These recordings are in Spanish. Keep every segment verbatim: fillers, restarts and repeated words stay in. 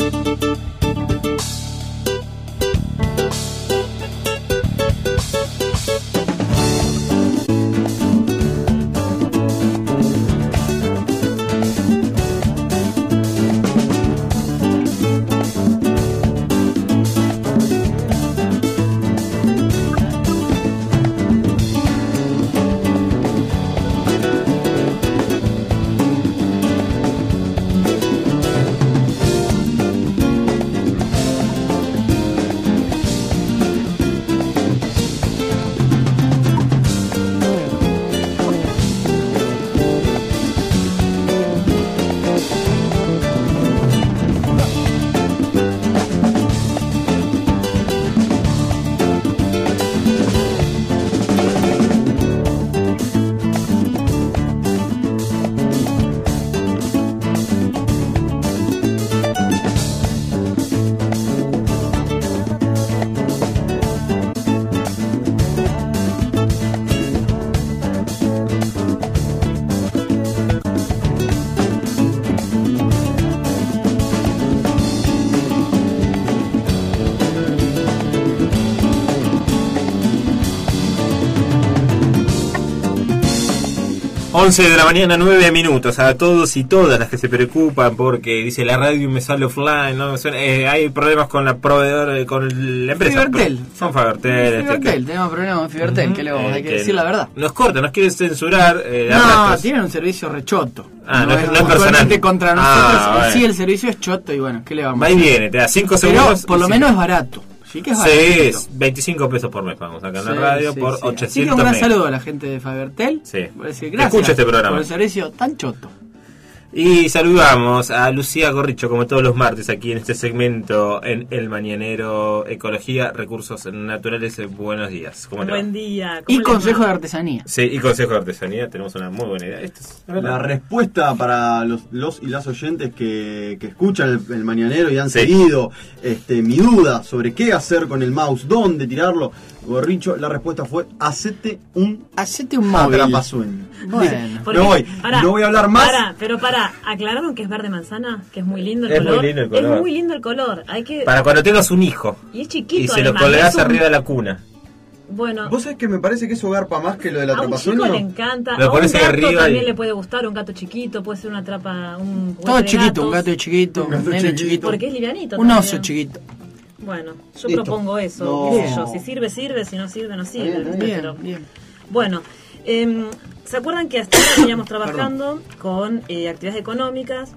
once de la mañana, nueve minutos. A todos y todas las que se preocupan porque dice la radio me sale offline, no me suena, eh, hay problemas con la proveedor, con la empresa. Fibertel. Son Fibertel. Fibertel, este, tenemos problemas con Fibertel, uh-huh. que luego eh, hay que, que decir la verdad. Nos corta, nos quieren censurar. Eh, no, ratos. Tienen un servicio rechoto. Ah, no, no, no es, no es personal. Contra nosotros, ah, bueno. Sí, el servicio es choto y bueno, ¿qué le vamos a hacer? Va y hacer? viene, te da cinco segundos. Pero por lo menos es barato. Sí, que es barato. Sí, es veinticinco pesos por mes, vamos acá en sí, la radio sí, por sí. ochocientos Así que un gran saludo a la gente de Fibertel. Sí. Por decir, gracias escucha este programa por el servicio tan choto. Y saludamos a Lucía Gorricho, como todos los martes, aquí en este segmento en El Mañanero, Ecología, Recursos Naturales. Buenos días. ¿Cómo te Buen va? día. Y consejo va? de artesanía. Sí, y consejo de artesanía. Tenemos una muy buena idea. Esto es la, la respuesta para los, los y las oyentes que, que escuchan el, el Mañanero y han sí. seguido este, mi duda sobre qué hacer con el mouse, dónde tirarlo. Gorricho, la respuesta fue hacete un hacete un móvil. Atrapasueño. Bueno, no voy, pará, no voy a hablar más. Pará, pero para, aclararon que es verde manzana, que es muy lindo el es color. Muy lindo el color. Es muy lindo el color. Hay que para cuando tengas un hijo. Y es chiquito. Y se además, lo colgás un... arriba de la cuna. Bueno, vos sabés que me parece que eso garpa más que lo del atrapasueño. A un chico le encanta. Lo a un gato también y... le puede gustar, un gato chiquito, puede ser una trapa, un todo chiquito, un gato chiquito, un gato nene chiquito. Porque es livianito. Un también. oso chiquito. Bueno, yo Listo. propongo eso, no. qué sé yo, si sirve, sirve, si no sirve, no sirve. Bien, bien, pero... bien. Bueno, eh, ¿se acuerdan que hasta ahora veníamos trabajando con eh, actividades económicas?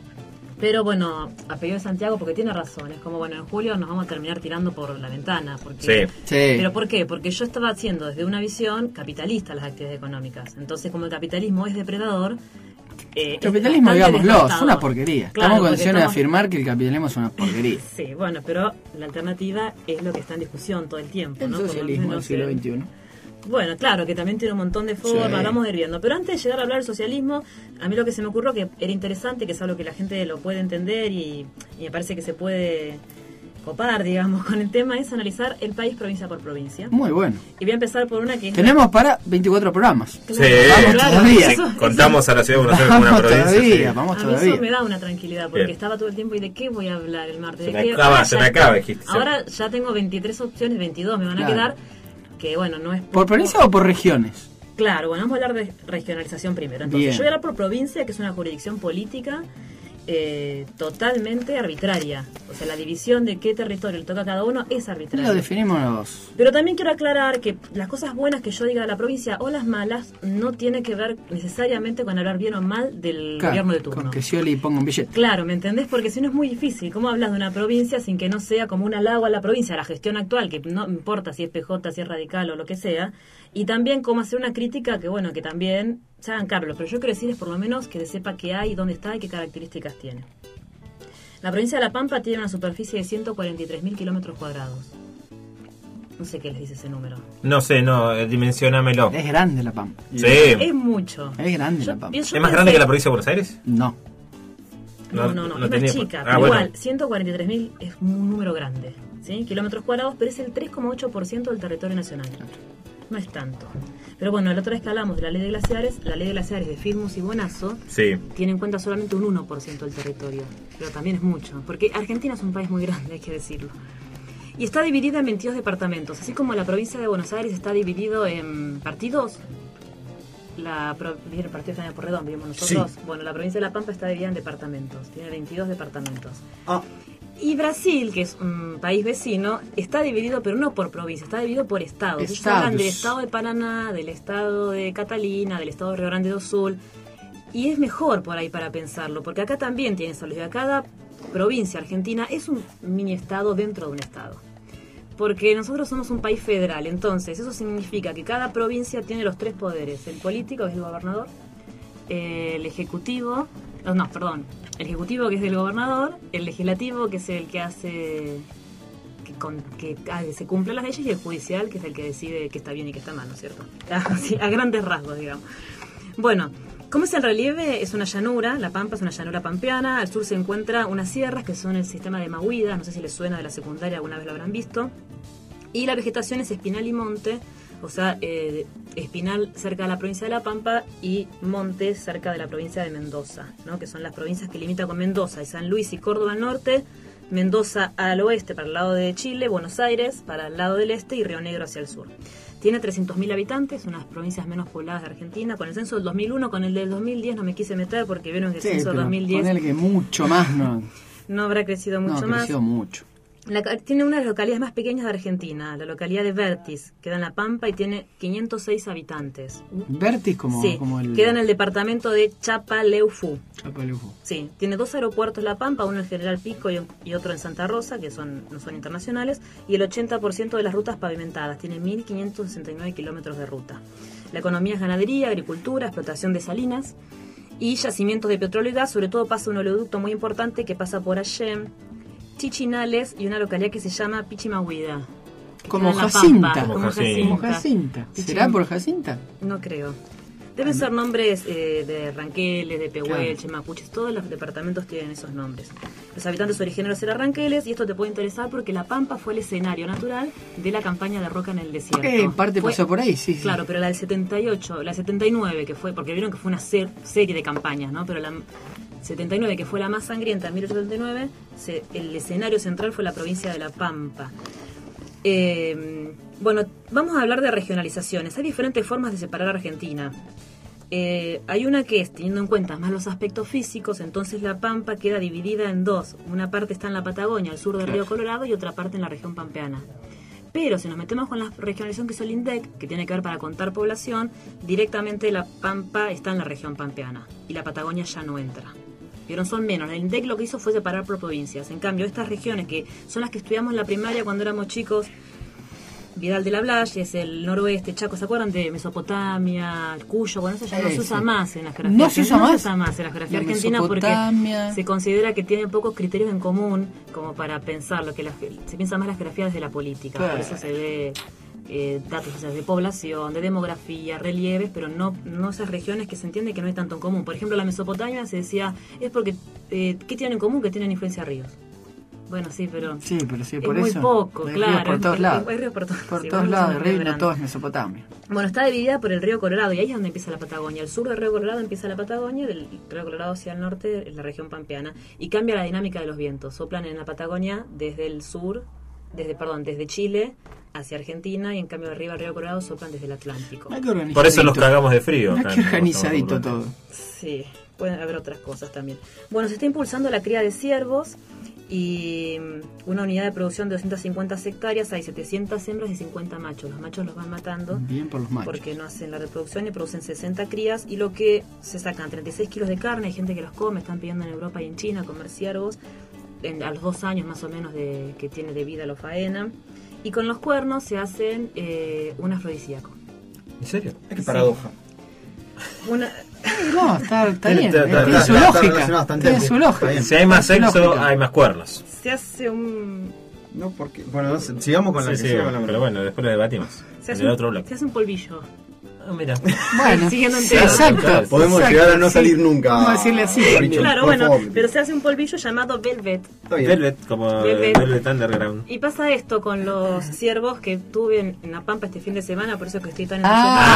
Pero bueno, apellido de Santiago porque tiene razón, es como bueno, en julio nos vamos a terminar tirando por la ventana. Porque, sí. sí. ¿Pero por qué? Porque yo estaba haciendo desde una visión capitalista las actividades económicas. Entonces, como el capitalismo es depredador... Eh, el capitalismo, digámoslo, es una porquería. Claro, estamos en condiciones estamos... de afirmar que el capitalismo es una porquería. Sí, bueno, pero la alternativa es lo que está en discusión todo el tiempo. El ¿no? socialismo del siglo veintiuno. Bueno, claro, que también tiene un montón de formas, sí. Hablamos de ir viendo. Pero antes de llegar a hablar del socialismo, a mí lo que se me ocurrió que era interesante, que es algo que la gente lo puede entender y, y me parece que se puede copar, digamos, con el tema, es analizar el país provincia por provincia. Muy bueno. Y voy a empezar por una que es... Tenemos la... para veinticuatro programas. Claro, sí, vamos claro, todavía. Sí, contamos a la ciudad de Buenos Aires como una provincia. Todavía, sí. Vamos a todavía. mí eso me da una tranquilidad, porque Bien. estaba todo el tiempo y de qué voy a hablar el martes. Se ¿De me qué? acaba, Ahora se ya, me acaba, dijiste. Ahora ya tengo veintitrés opciones, veintidós me van a claro. quedar, que bueno, no es... ¿Por provincia o por regiones? Claro, bueno, vamos a hablar de regionalización primero. Entonces, Bien. yo voy a hablar por provincia, que es una jurisdicción política eh, totalmente arbitraria. O sea, la división de qué territorio le toca a cada uno es arbitraria. Lo definimos los... Pero también quiero aclarar que las cosas buenas que yo diga de la provincia o las malas no tiene que ver necesariamente con hablar bien o mal del claro, gobierno de turno. Con que Scioli ponga un billete. Claro, ¿me entendés? Porque si no es muy difícil. ¿Cómo hablas de una provincia sin que no sea como un halago a la provincia, a la gestión actual, que no importa si es P J, si es radical o lo que sea? Y también cómo hacer una crítica que, bueno, que también se hagan cargo. Pero yo quiero decirles por lo menos que se sepa qué hay, dónde está y qué características tiene. La provincia de La Pampa tiene una superficie de ciento cuarenta y tres mil kilómetros cuadrados. No sé qué les dice ese número. No sé, no, eh, dimensionamelo. Es grande La Pampa. Sí. Es mucho. Es grande yo, La Pampa. Yo, yo ¿Es más grande que la provincia de Buenos Aires? No. No, no, no, no, no es tenía... más chica. Ah, pero bueno. igual, ciento cuarenta y tres mil es un número grande. ¿Sí? Kilómetros cuadrados, pero es el tres coma ocho por ciento del territorio nacional. no es tanto. Pero bueno, la otra vez que hablamos de la ley de glaciares, la ley de glaciares de Firmus y Bonazo sí. tiene en cuenta solamente un uno por ciento del territorio, pero también es mucho, porque Argentina es un país muy grande, hay que decirlo. Y está dividida en veintidós departamentos, así como la provincia de Buenos Aires está dividido en partidos. La provincia del partido de San Porredón, vivimos nosotros. Sí. Bueno, la provincia de La Pampa está dividida en departamentos, tiene veintidós departamentos. Ah. Y Brasil, que es un país vecino, está dividido, pero no por provincia, está dividido por estados. Ellos hablan del estado de Paraná, del estado de Catalina, del estado de Río Grande do Sul. Y es mejor por ahí para pensarlo, porque acá también tiene salud. Cada provincia argentina es un mini estado dentro de un estado. Porque nosotros somos un país federal, entonces eso significa que cada provincia tiene los tres poderes. El político, que es el gobernador, el ejecutivo, no, no, perdón, el ejecutivo, que es del gobernador, el legislativo, que es el que hace que, con, que ah, se cumplan las leyes, y el judicial, que es el que decide qué está bien y qué está mal, ¿no es cierto? Así, a grandes rasgos, digamos. Bueno, ¿cómo es el relieve? Es una llanura, La Pampa es una llanura pampeana. Al sur se encuentran unas sierras que son el sistema de Mahuida, no sé si les suena de la secundaria, alguna vez lo habrán visto. Y la vegetación es espinal y monte, o sea, eh, espinal cerca de la provincia de La Pampa y monte cerca de la provincia de Mendoza, ¿no? Que son las provincias que limitan con Mendoza y San Luis y Córdoba al norte, Mendoza al oeste para el lado de Chile, Buenos Aires para el lado del este y Río Negro hacia el sur. Tiene trescientos mil habitantes, una de las provincias menos pobladas de Argentina. Con el censo del dos mil uno, con el del dos mil diez no me quise meter porque vieron que el sí, censo del dos mil diez... Con el que mucho más no... no habrá crecido mucho no, más. creció mucho. La, tiene una de las localidades más pequeñas de Argentina, la localidad de Vertis, queda en La Pampa y tiene quinientos seis habitantes. ¿Vertis como, sí, como el...? queda en el departamento de Chapaleufú. Chapaleufú. Sí, tiene dos aeropuertos La Pampa, uno en General Pico y, y otro en Santa Rosa, que son no son internacionales, y el ochenta por ciento de las rutas pavimentadas, tiene mil quinientos sesenta y nueve kilómetros de ruta. La economía es ganadería, agricultura, explotación de salinas y yacimientos de petróleo y gas. Sobre todo pasa un oleoducto muy importante que pasa por Allem, Chichinales y una localidad que se llama Pichimahuida. Como Jacinta. Como Como Jacinta. Como Jacinta. ¿Será por Jacinta? No creo. Deben ser nombres eh, de Ranqueles, de Pehuelche, Claro. Mapuches, todos los departamentos tienen esos nombres. Los habitantes originarios eran ranqueles, y esto te puede interesar porque La Pampa fue el escenario natural de la campaña de Roca en el desierto. Eh, en parte Fue- pasó por ahí, sí, sí. Claro, pero la del setenta y ocho, la del setenta y nueve, que fue, porque vieron que fue una ser- serie de campañas, ¿no? Pero la setenta y nueve, que fue la más sangrienta en mil ochocientos setenta y nueve, se, el escenario central fue la provincia de La Pampa. Eh, bueno, vamos a hablar de regionalizaciones. Hay diferentes formas de separar a Argentina. Eh, hay una que es, teniendo en cuenta más los aspectos físicos, entonces La Pampa queda dividida en dos. Una parte está en la Patagonia, al sur del río Colorado, y otra parte en la región pampeana. Pero si nos metemos con la regionalización que hizo el INDEC, que tiene que ver para contar población, directamente La Pampa está en la región pampeana y la Patagonia ya no entra. Vieron, son menos. El INDEC lo que hizo fue separar por provincias. En cambio, estas regiones que son las que estudiamos en la primaria cuando éramos chicos, Vidal de la Blaye, es el noroeste, Chaco, ¿se acuerdan de Mesopotamia, el Cuyo? Bueno, eso ya Sí, no se usa sí. más en la geografía ¿No se usa argentina, más? No se usa más en la geografía La argentina porque Mesopotamia. se considera que tiene pocos criterios en común como para pensarlo, que la, se piensa más la geografía desde la política. Claro. Por eso se ve eh, datos, o sea, de población, de demografía, relieves, pero no, no esas regiones que se entiende que no hay tanto en común. Por ejemplo, la Mesopotamia se decía, es porque, eh, ¿qué tienen en común? Que tienen influencia de ríos. Bueno, sí, pero Sí, pero sí, es por muy eso. poco, hay claro. ríos por todos Hay- lados. hay ríos por todos- Por sí, todos bueno, lados, son el río no grandes. todo es Mesopotamia. Bueno, está dividida por el río Colorado, y ahí es donde empieza la Patagonia. Al sur del río Colorado empieza la Patagonia, del río Colorado hacia el norte es la región pampeana, y cambia la dinámica de los vientos. Soplan en la Patagonia desde el sur, desde perdón, desde Chile hacia Argentina, y en cambio arriba del río Colorado soplan desde el Atlántico. Hay que organizadito. Por eso nos cagamos de frío. Hay acá que en- organizadito en- todo. Sí, pueden haber otras cosas también. Bueno, se está impulsando la cría de ciervos y mm, una unidad de producción de doscientas cincuenta hectáreas, hay setecientas hembras y cincuenta machos. Los machos los van matando Bien por los machos. porque no hacen la reproducción y producen sesenta crías, y lo que se sacan treinta y seis kilos de carne, hay gente que los come, están pidiendo en Europa y en China comer ciervos, en- a los dos años más o menos de que tiene de vida lo faenan, y con los cuernos se hacen eh, un afrodisíaco. ¿En serio? Es que Sí. paradoja. Una, No, está, está Tiene- bien. está- eh, Tiene está- su está lógica. relacionado bastante Tiene bien. su Está lógica. bien. Si hay más Tiene su sexo, lógica. hay más cuernos. se hace un No, porque. Bueno, no sé, sigamos con la Sí, que sí, siga con la pero bueno, después lo debatimos. se En hace, el un, otro bloque. se hace un polvillo. Ah, mira. Bueno, Siguiendo en sí, tema. exacto. Podemos exacto, llegar a no sí. salir nunca. Vamos a decirle así. Richo, Claro, por bueno, favor. pero se hace un polvillo llamado Velvet. Está bien. Velvet, como Velvet. Velvet Underground. Y pasa esto con los ciervos que tuve en, en La Pampa este fin de semana, por eso que estoy tan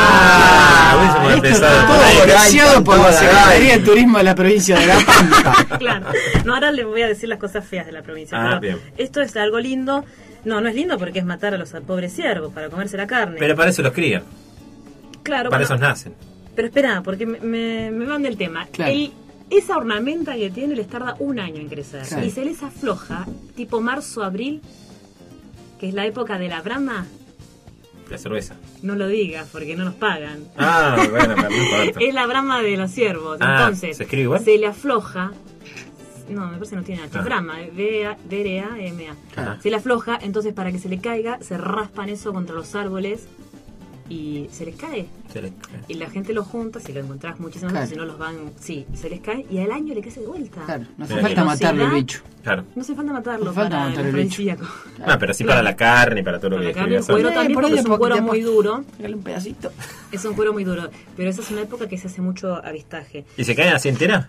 Ah, hubiésemos esto empezado está por todo ahí. financiado por la Cantaba la Secretaría galla. de Turismo de la provincia de La Pampa. Claro. No, ahora les voy a decir las cosas feas de la provincia. Ah, pero bien. esto es algo lindo. No, no es lindo porque es matar a los pobres ciervos para comerse la carne. Pero para eso los crían. claro, Para bueno, esos nacen. pero espera, porque me, me, me van del tema. Claro. El- esa ornamenta que tiene les tarda un año en crecer. Claro. Y se les afloja, tipo marzo-abril, que es la época de la brama. La cerveza. No lo digas porque no nos pagan. Ah, bueno, pero no importa. Es la brama de los ciervos. Ah, Entonces, ¿se escribe igual? se le afloja. No, me parece que no tiene H. Ah. Brama, B R A M A. Ajá. Se le afloja, entonces para que se le caiga, se raspan eso contra los árboles y se les cae. Se le- Y la gente lo junta, si lo encontrás muchísimas Claro. veces, si no los van. Sí, se les cae y al año le cae de vuelta. Claro, no hace Mira falta que- matarlo el velocidad. bicho. Claro. No hace falta matarlo No falta para matar el el bicho. afrodisíaco. Ah, pero sí Claro. para la carne y para todo lo Para que la carne, el escribías cuero antes. también, por ahí porque es de un poco- cuero de muy poco. duro. Pégale un pedacito. Es un cuero muy duro. Pero esa es una época que se hace mucho avistaje. ¿Y se caen así enteras?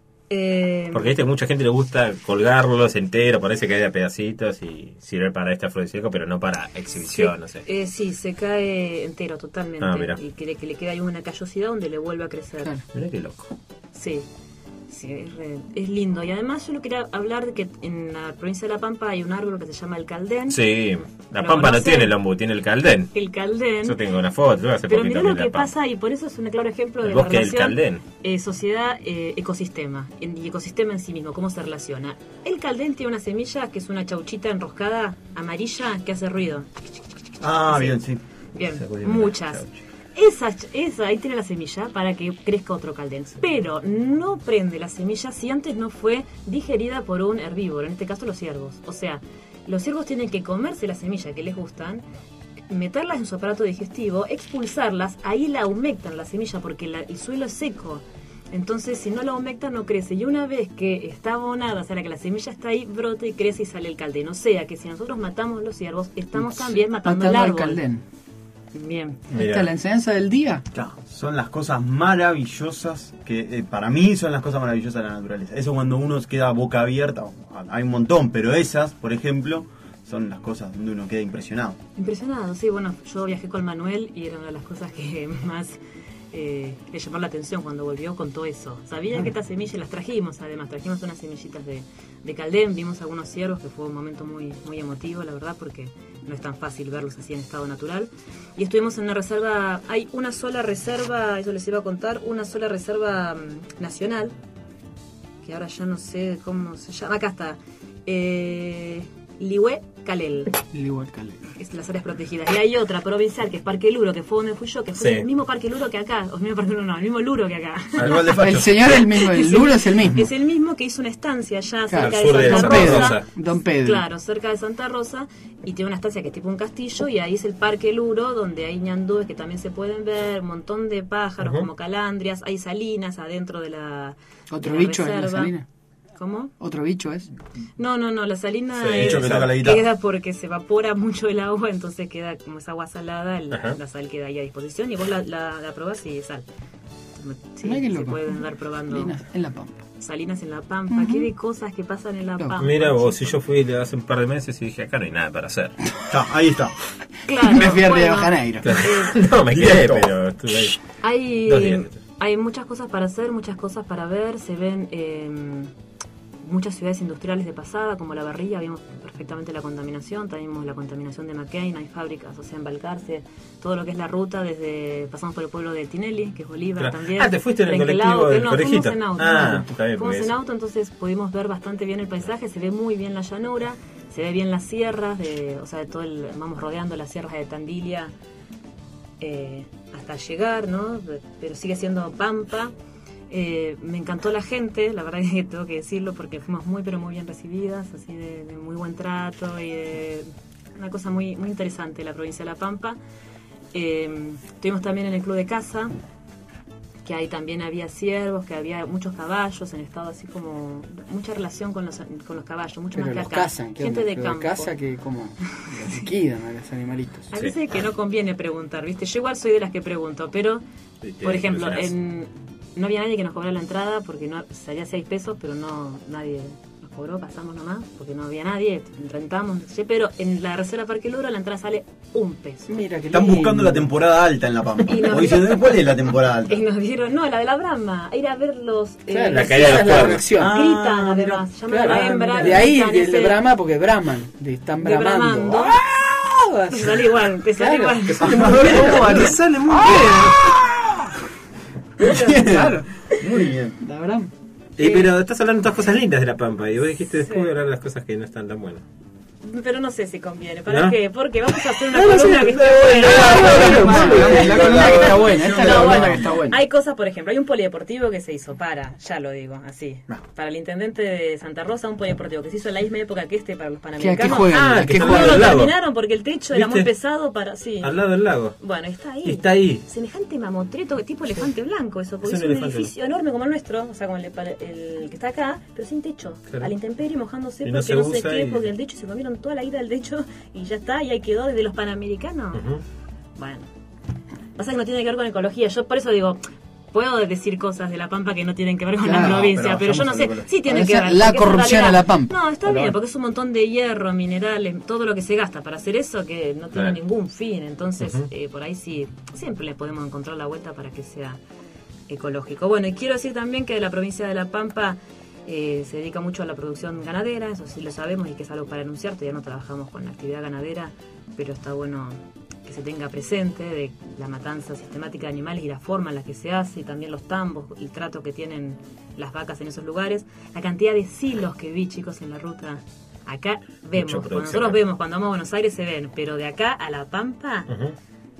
Eh, Porque viste, mucha gente le gusta colgarlos entero, ponerse que hay de pedacitos y sirve para este afrodisíaco, pero no para exhibición, se- no sé. eh, sí, se cae entero totalmente. Ah, mira. y que le, que le queda ahí una callosidad donde le vuelve a crecer. Claro. Mirá qué loco. Sí, sí, es, re- es lindo. Y además yo no quería hablar de que en la provincia de La Pampa hay un árbol que se llama el caldén. Sí, la ¿Lo pampa no conocen? tiene el ombú, tiene el caldén. El caldén. Yo tengo una foto, yo hace Pero poquito mirá vi lo la que pampa. pasa y por eso es un claro ejemplo El de la bosque del relación Caldén. eh, sociedad-ecosistema y ecosistema en sí mismo, cómo se relaciona. El caldén tiene una semilla que es una chauchita enroscada amarilla que hace ruido. Ah, Sí. bien, sí. Bien, Sacudime la muchas. chaucha. Esa, ch- esa ahí tiene la semilla para que crezca otro caldén. Pero no prende la semilla si antes no fue digerida por un herbívoro, en este caso los ciervos. O sea, los ciervos tienen que comerse la semilla que les gustan, meterlas en su aparato digestivo, expulsarlas, ahí la humectan la semilla porque la- el suelo es seco. Entonces, si no la humectan, no crece. Y una vez que está abonada, o sea, que la semilla está ahí, brota y crece y sale el caldén. O sea, que si nosotros matamos los ciervos, estamos también matando, Matando el al árbol. caldén. Bien. Mirá. Esta es la enseñanza del día. Claro, son las cosas maravillosas que eh, para mí son las cosas maravillosas de la naturaleza. Eso cuando uno queda boca abierta, hay un montón, pero esas, por ejemplo, son las cosas donde uno queda impresionado. Impresionado, sí, bueno, yo viajé con Manuel y era una de las cosas que más eh, le llamó la atención cuando volvió con todo eso. Sabía que estas semillas las trajimos, además, trajimos unas semillitas de, de caldén, vimos algunos ciervos, que fue un momento muy, muy emotivo, la verdad, porque no es tan fácil verlos así en estado natural. Y estuvimos en una reserva, hay una sola reserva, eso les iba a contar, una sola reserva mm, nacional, que ahora ya no sé cómo se llama, acá está, eh, Lihue Calel. Igual caldén. Es las áreas protegidas. Y hay otra provincial que es Parque Luro, que fue donde fui yo, que fue Sí. el mismo Parque Luro que acá. O el mismo Parque Luro, no, el mismo Luro que acá. Igual de facho. El señor es el mismo, el Luro es el mismo. Es el mismo que hizo una estancia allá Claro, cerca al sur de de Santa, Santa Rosa. Rosa. Don Pedro. Claro, cerca de Santa Rosa. Y tiene una estancia que es tipo un castillo. Y ahí es el Parque Luro, donde hay ñandúes que también se pueden ver. Un montón de pájaros Ujú. como calandrias. Hay salinas adentro de la. ¿Otro de la bicho es la reserva. salina? ¿Cómo? ¿Otro bicho es? No, no, no, la salina Sí, es- bicho que toca la guitarra. queda porque se evapora mucho el agua, entonces queda como esa agua salada, el- Ajá. la sal queda ahí a disposición y vos la, la, la probás y es sal. Sí, Mirá qué se loco. pueden andar probando Salinas en La Pampa. salinas en La Pampa, qué de cosas que pasan en La Loco. Pampa. Mira vos, si chicos. yo fui hace un par de meses y dije, acá no hay nada para hacer. Está, ahí está. Claro, Me fui a Río de bueno, Janeiro. No, me quedé, Directo. pero estuve ahí. Hay, Dos días. hay muchas cosas para hacer, muchas cosas para ver. Se ven eh, muchas ciudades industriales de pasada, como La Barrilla, vimos perfectamente la contaminación. También vimos la contaminación de McCain, hay fábricas, o sea, en Balcarce, todo lo que es la ruta, desde pasamos por el pueblo de Tinelli, que es Bolívar Claro. también. Ah, ¿te fuiste en el Trenquelao, colectivo del no, conejito? fuimos en auto. Ah, está bien, Fuimos porque en eso. auto, entonces pudimos ver bastante bien el paisaje, se ve muy bien la llanura, se ve bien las sierras, de, o sea, de todo el, vamos rodeando las sierras de Tandilia eh, hasta llegar, ¿no? Pero sigue siendo pampa. Eh, me encantó la gente, la verdad que tengo que decirlo porque fuimos muy pero muy bien recibidas, así de, de muy buen trato y de una cosa muy muy interesante la provincia de La Pampa. Eh, estuvimos también en el Club de Caza, que ahí también había ciervos, que había muchos caballos en estado así como mucha relación con los con los caballos, mucho Pero más que los acá. cazan, ¿qué Gente onda? de Pero campo. Casa que como los liquidan a los animalitos. A veces que no conviene preguntar, ¿viste? Yo igual soy de las que pregunto, pero, Sí, por te ejemplo, ilusionás. en, no había nadie que nos cobrara la entrada porque no salía seis pesos, pero no nadie nos cobró, pasamos nomás, porque no había nadie, rentamos, no sé, pero en la Reserva Parque Luro la entrada sale un peso. Mira que Están lindo. buscando la temporada alta en La Pampa. Y nos O dicen, ¿cuál es la temporada alta? Y nos dieron, no, la de la Brahma, ir a ver los... eh, Claro, La esa caída de los es la cuernos. reacción. Ah, gritan mira. además, llaman Claro, a la hembra. de ahí gritan de, ese- de Brahma porque braman, de están de bramando. bramando. ¡Ah! Te sale igual, te sale Claro, igual. te sale muy bien. Te sale muy bien. Claro, Muy bien. la Brahma. Eh, pero estás hablando de todas cosas lindas de La Pampa y vos dijiste después Sí. voy a hablar de las cosas que no están tan buenas. Pero no sé si conviene. ¿Para ¿No? qué? Porque vamos a hacer una No, no, columna sí, que no, esté buena. no, Ah, no, bueno. no, la columna que está buena, esta es la No, columna bueno, que está buena. Hay cosas, por ejemplo, hay un polideportivo que se hizo para, ya lo digo, así, No. para el intendente de Santa Rosa, un polideportivo que se hizo en la misma época que este para los ¿Qué, qué panamericanos. juegan? Ah, ¿Qué que No juegan lo al lago. terminaron porque el techo era muy ¿Viste? pesado para, sí. Al lado del lago. Bueno, está ahí. Está ahí. Semejante mamotreto, tipo elefante blanco, eso, porque Es es, un un elefante edificio enorme como el nuestro, o sea, como el, el que está acá, pero sin techo, Claro. a la intemperie mojándose Y no porque se no, sé usa qué, y- porque el techo se comieron toda la ida del techo y ya está, y ahí quedó desde los panamericanos. Ujú. Bueno, pasa que no tiene que ver con ecología, yo por eso digo, puedo decir cosas de La Pampa que no tienen que ver con Claro, la provincia, pero pero, yo no vayamos sé, a lo que- sí tiene O que sea, ver. la porque es corrupción realidad. a La Pampa. No, está Hola. bien, porque es un montón de hierro, minerales, todo lo que se gasta para hacer eso que no tiene Claro. ningún fin, entonces Ujú. eh, por ahí sí, siempre le podemos encontrar la vuelta para que sea ecológico. Bueno, y quiero decir también que la provincia de La Pampa eh, se dedica mucho a la producción ganadera, eso sí lo sabemos y que es algo para anunciar, todavía no trabajamos con la actividad ganadera, pero está bueno que se tenga presente de la matanza sistemática de animales y la forma en la que se hace, y también los tambos, el trato que tienen las vacas en esos lugares, la cantidad de silos que vi, chicos, en la ruta. Acá vemos, cuando producción, nosotros ¿eh? vemos, cuando vamos a Buenos Aires se ven, pero de acá a La Pampa, Ujú.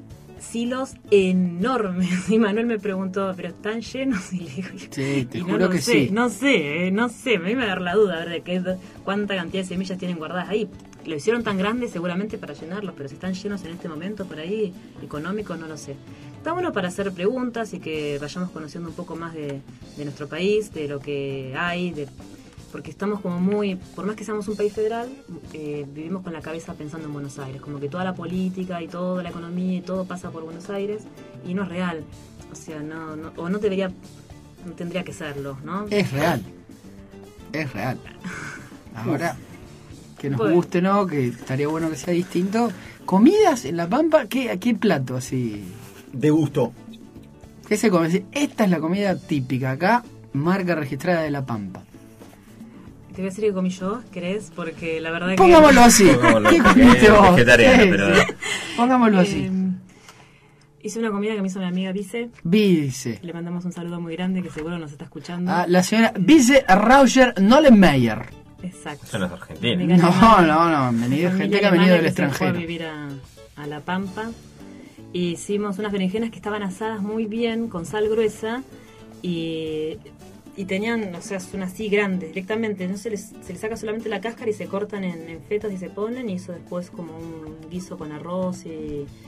silos enormes. Y Manuel me preguntó, ¿pero están llenos? Y le digo, Sí, te y no juro lo que sé, sí. No sé, eh, no sé, me iba a dar la duda a ver de qué, cuánta cantidad de semillas tienen guardadas ahí. Lo hicieron tan grande seguramente para llenarlos, pero si están llenos en este momento por ahí, económico, no lo sé. Está bueno para hacer preguntas y que vayamos conociendo un poco más de, de nuestro país, de lo que hay, de, porque estamos como muy, por más que seamos un país federal, eh, vivimos con la cabeza pensando en Buenos Aires, como que toda la política y toda la economía y todo pasa por Buenos Aires y no es real. O sea, no, no o no debería, no tendría que serlo, ¿no? Es real. Es real. Ahora, que nos Bueno. guste, ¿no? Que estaría bueno que sea distinto. Comidas en La Pampa, ¿qué, ¿qué plato así? De gusto. ¿Qué se come? Esta es la comida típica acá, marca registrada de La Pampa. Te voy a decir que comí yo, ¿querés? Porque la verdad que... Pongámoslo así. Pongámoslo, ¿Qué porque comiste es vos? vegetariana, Sí, pero- sí. Pongámoslo así. Eh, hice una comida que me hizo mi amiga Vice. Vice. Le mandamos un saludo muy grande que seguro nos está escuchando. Ah, la señora Vice Roger Nollenmeyer. Exacto. Son los argentinos. Amiga No, alemana. no, no. Han venido Familia gente que ha alemana venido del que se fue extranjero. a vivir a, a La Pampa. Y hicimos unas berenjenas que estaban asadas muy bien, con sal gruesa. Y, y tenían, o sea, son así grandes directamente. No se les, se les saca solamente la cáscara y se cortan en, en fetas y se ponen. Y eso después como un guiso con arroz y,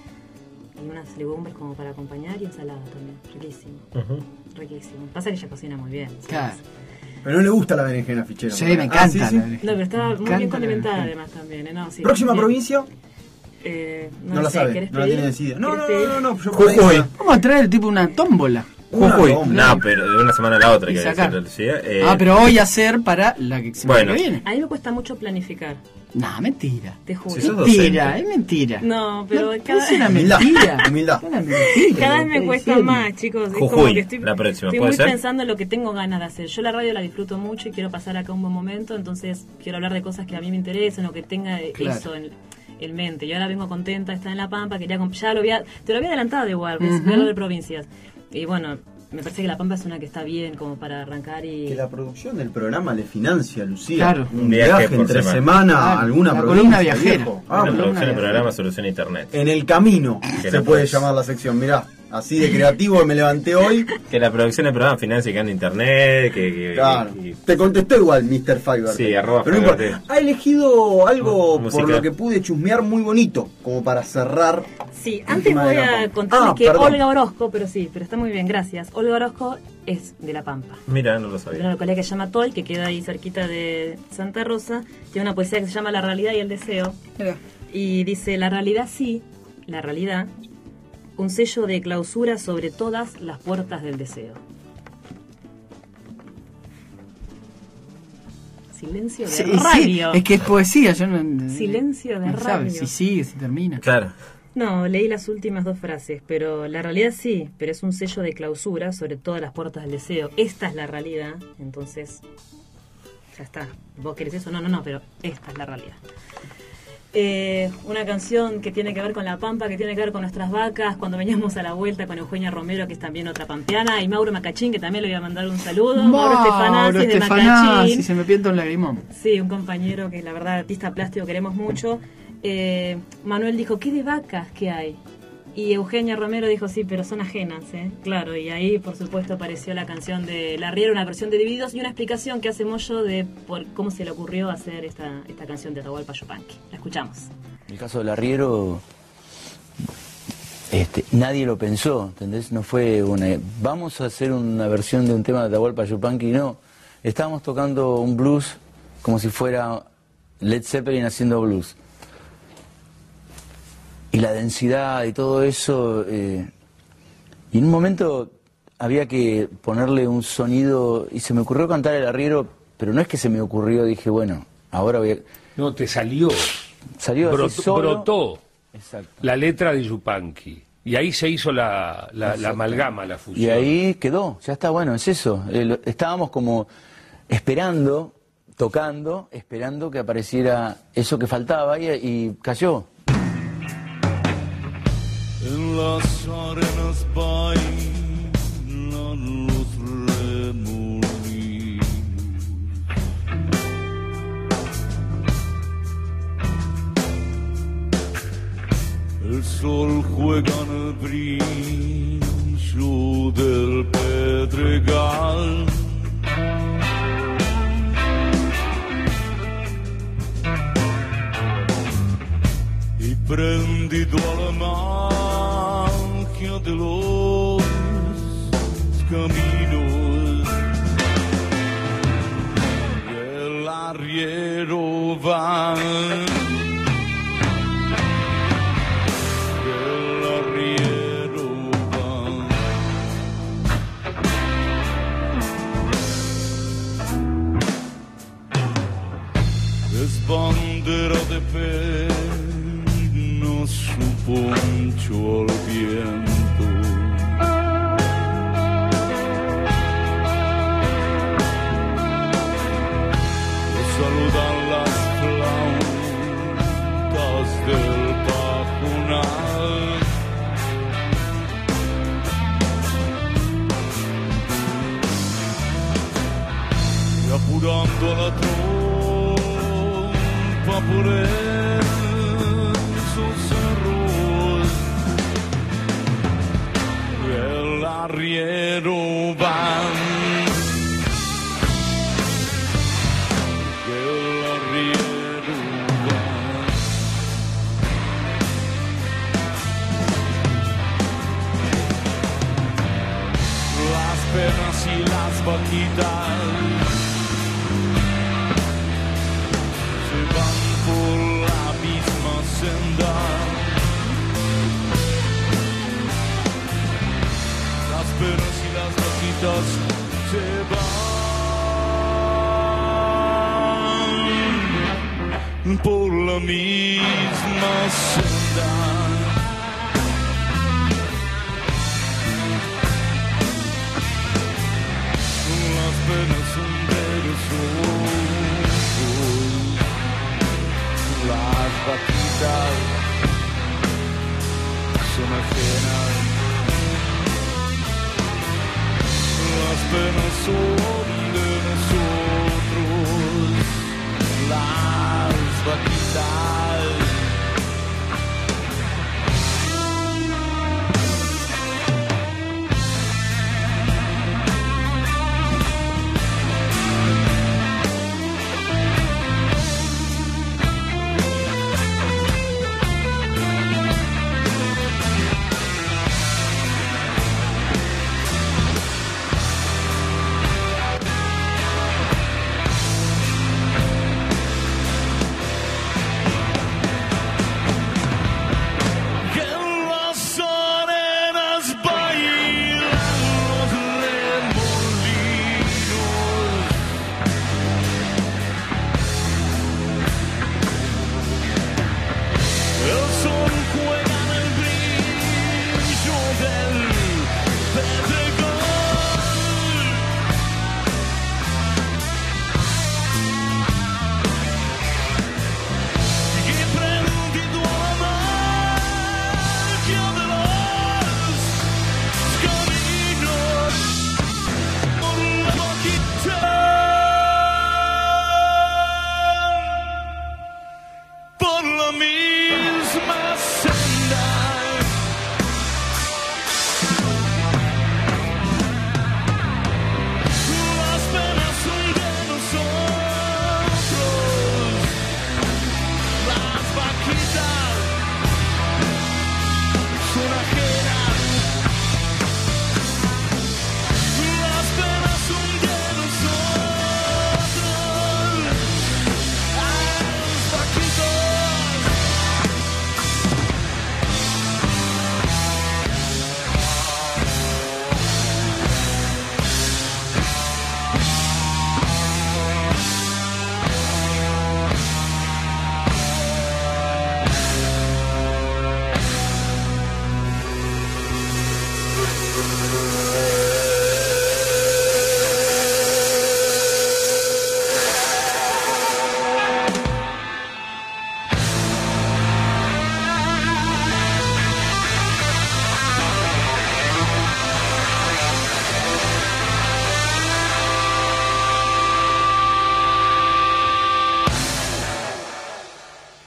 y unas legumbres como para acompañar. Y ensalada también. Riquísimo. Ujú. Riquísimo. Pasa que ella cocina muy bien. ¿sabes? Claro. Pero no le gusta la berenjena fichera. Sí, me Ah, encanta. sí, sí. la No, berenjena. pero estaba Me muy encanta bien la condimentada berenjena. además también. ¿eh? No, sí, Próxima bien. provincia, Eh, no, no la sé, sabe, ¿querés no la pedir? tiene decidida. No, no, ¿Querés no, no, pedir? no, yo por ahí Jujuy. ya- Vamos a traer tipo una tómbola. Una Jujuy. tómbola. No, pero de una semana a la otra hay Y que sacar. decirlo, ¿sí? Eh, Ah, pero hoy hacer para la que semana Bueno. que viene. A mí me cuesta mucho planificar, No, mentira. te juro. Si sos Mentira, docente. es mentira. No, pero No, cada, es una Humildad. mentira. Humildad. Es una mentira. cada vez lo me que cuesta diciendo. más, chicos. Es Jujuy, como que estoy, la próxima, estoy ¿puede muy ser? pensando en lo que tengo ganas de hacer. Yo la radio la disfruto mucho y quiero pasar acá un buen momento, entonces quiero hablar de cosas que a mí me interesen o que tenga eh, Claro. eso en, en mente. Y ahora vengo contenta, está en La Pampa, quería comp- ya lo había, te lo había adelantado igual, Ujú. voy a hablar de provincias. Y bueno, me parece que La Pampa es una que está bien como para arrancar y... Que la producción del programa le financia, Lucía. Claro. Un Un viaje, viaje por entre semana. semana Claro, a alguna la provincia. columna viajera. viejo. Una Ah, columna producción de viajera. programa Solución Internet. en el camino Que se la puede puedes- llamar la sección, mirá. así de creativo me levanté hoy. Que la producción del programa financia en internet, que... que Claro. y- y- Te contestó igual, mister Fiverr. Sí, arroba Pero no importa. Fiverr. Ha elegido algo M- por música. lo que pude chusmear muy bonito, como para cerrar. Sí, el antes tema voy de La a Pampa. contarles Ah, que perdón. Olga Orozco, pero sí, pero está muy bien, gracias. Olga Orozco es de La Pampa. Mira, no lo De sabía. una localidad que se llama Tol, que queda ahí cerquita de Santa Rosa. Tiene una poesía que se llama La realidad y el deseo. Mira. Y dice, la realidad sí, la realidad, un sello de clausura sobre todas las puertas del deseo. Silencio de Sí, sí, radio. es que es poesía, yo no. Silencio de no sabe radio. si sigue, si termina. Claro. No, leí las últimas dos frases, pero la realidad sí, pero es un sello de clausura sobre todas las puertas del deseo. Esta es la realidad, entonces ya está. ¿Vos querés eso? No, no, no, pero esta es la realidad. Eh, una canción que tiene que ver con La Pampa, que tiene que ver con nuestras vacas, cuando veníamos a la vuelta con Eugenia Romero, que es también otra pampeana, y Mauro Macachín, que también le voy a mandar un saludo. Mauro Estefanazzi de Estefanazzi, Macachín. se me pienta un lagrimón. Sí, un compañero que la verdad, artista plástico, queremos mucho. Eh, Manuel dijo, ¿qué de vacas que hay? Y Eugenia Romero dijo, sí, pero son ajenas, ¿eh? Claro, y ahí, por supuesto, apareció la canción de La Riera, una versión de Divididos, y una explicación que hace Moyo de por cómo se le ocurrió hacer esta, esta canción de Atahualpa Yupanqui. La escuchamos. En el caso del arriero, este, nadie lo pensó, ¿entendés? No fue una... Vamos a hacer una versión de un tema de Atahualpa Yupanqui, no. Estábamos tocando un blues como si fuera Led Zeppelin haciendo blues. Y la densidad y todo eso... Eh, y en un momento había que ponerle un sonido... Y se me ocurrió cantar el arriero, pero no es que se me ocurrió, dije, bueno, ahora voy a... No, te salió. Salió así Brotó, solo. brotó Exacto. la letra de Yupanqui. Y ahí se hizo la, la, la amalgama, la fusión. Y ahí quedó, ya está, bueno, es eso. Eh, lo- estábamos como esperando, tocando, esperando que apareciera eso que faltaba y, y cayó. En las arenas bailan los remolinos. El sol juega en el brillo del pedregal. Y prendido a la magia de los caminos, el arriero va, el arriero va. Es bandera de pena su poncho al viento. Lo saludan las flautas del pajonal. Y apurando a la trompa por esos cerros, el arriero va, el arriero va. Las penas y las vaquitas se van por la misma senda. Las penas y las vaquitas se van por la misma senda. Las penas son de los ojos, las vaquitas son ajenas. Las penas son